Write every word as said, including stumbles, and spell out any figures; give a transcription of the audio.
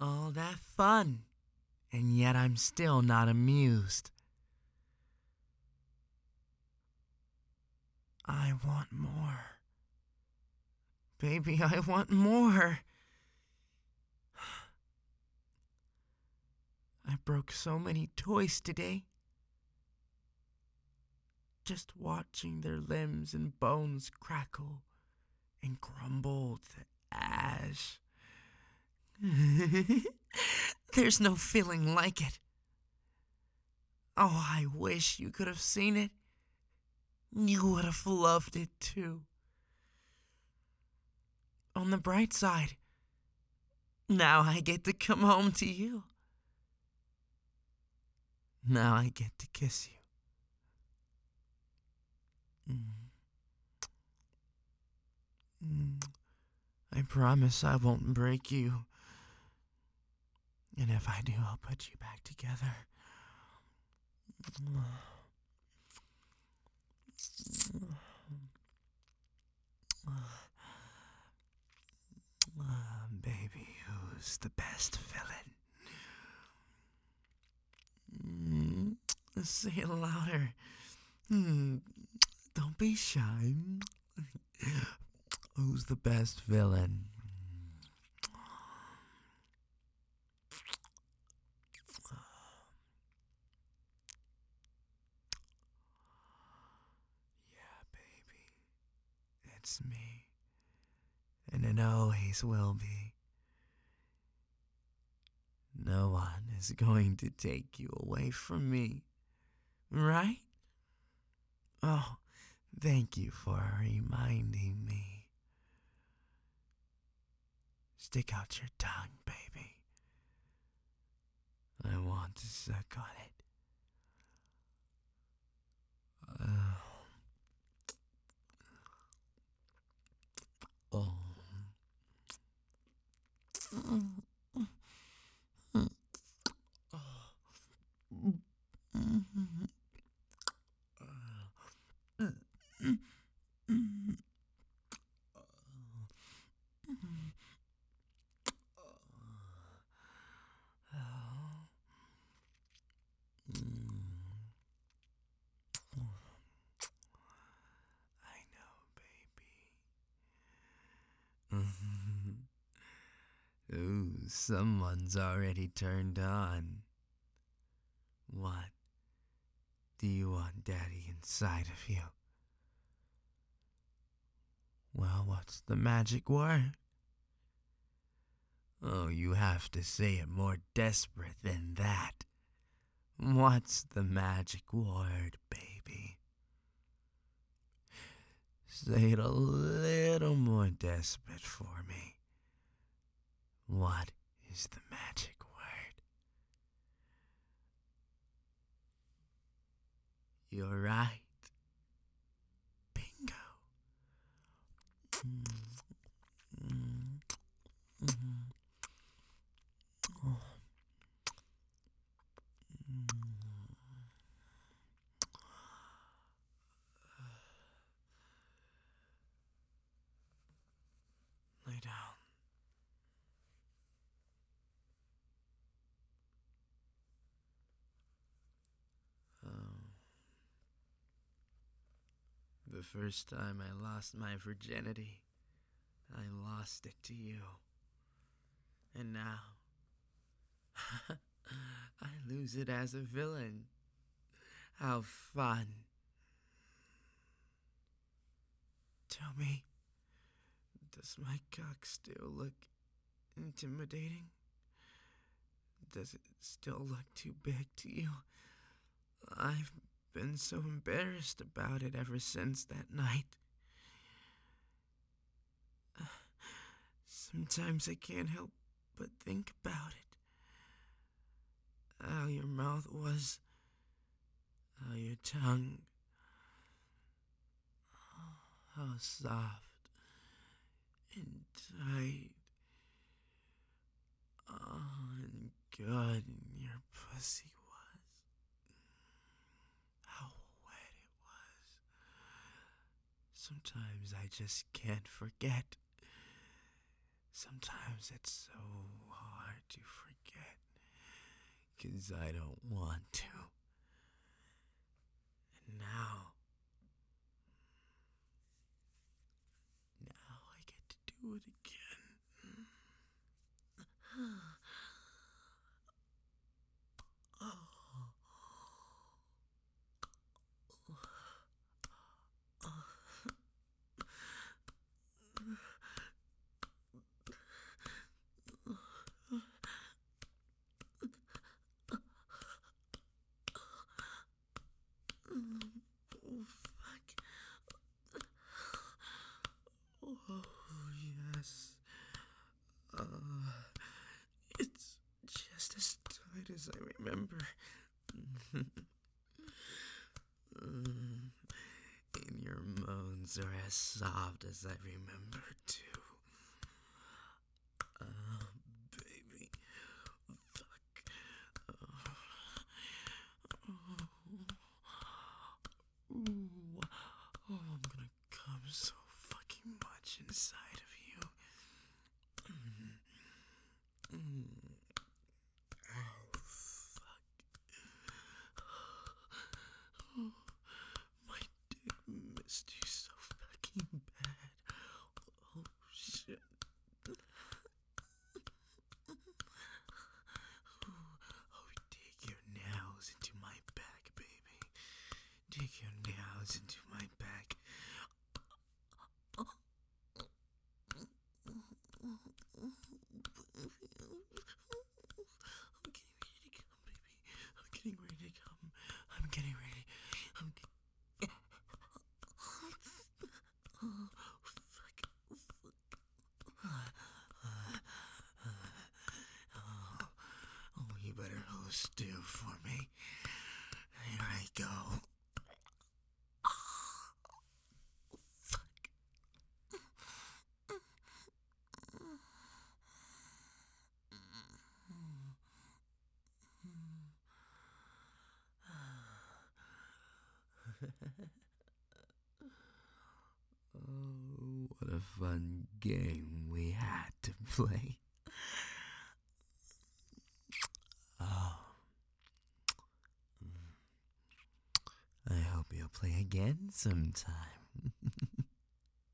All that fun, and yet I'm still not amused. I want more. Baby, I want more. I broke so many toys today. Just watching their limbs and bones crackle and crumble to ash. There's no feeling like it. Oh, I wish you could have seen it. You would have loved it too. On the bright side, now I get to come home to you. Now I get to kiss you. Mm. Mm. I promise I won't break you. And if I do, I'll put you back together. Uh, baby, who's the best villain? Mm, say it louder. Mm, don't be shy. Who's the best villain? Yeah, baby. It's me. And it always will be. No one is going to take you away from me. Right? Oh, thank you for reminding me. Stick out your tongue, baby. I want to suck on it. Uh, oh. I know, baby. Ooh, someone's already turned on. What? Do you want Daddy inside of you? Well, what's the magic word? Oh, you have to say it more desperate than that. What's the magic word, baby? Say it a little more desperate for me. What is the magic word? You're right. Bingo. Lay down. Oh. The first time I lost my virginity, I lost it to you. And now, I lose it as a villain. How fun. Tell me, does my cock still look intimidating? Does it still look too big to you? I've been so embarrassed about it ever since that night. Sometimes I can't help but think about it. How your mouth was, how your tongue, how soft and tight, oh, and good your pussy was. How wet it was. Sometimes I just can't forget. Sometimes it's so hard to because I don't want to. And now, now I get to do it again. Oh. Oh, fuck. Oh, yes. Uh, it's just as tight as I remember. And your moans are as soft as I remember, too. Oh, baby. Fuck. Oh. Ooh. Oh, I'm gonna come so fucking much inside of you. Mm. Mm. Oh, fuck. Oh, my dick missed you so fucking bad. Oh, shit. Oh, dig your nails into my back, baby. Dig your nails into my back. I'm getting ready to come, baby. I'm getting ready to come. I'm getting ready. I'm getting... Oh, fuck. Fuck. Oh, oh, you better hold still for me. Here I go. Oh, what a fun game we had to play. Oh. I hope you'll play again sometime.